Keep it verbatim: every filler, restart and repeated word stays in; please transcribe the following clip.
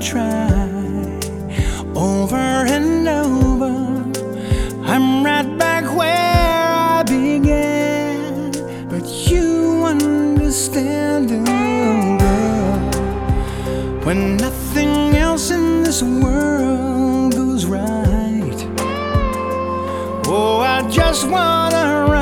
try over and over, I'm right back where I began. But you understand, oh girl, when nothing else in this world goes right, oh, I just wanna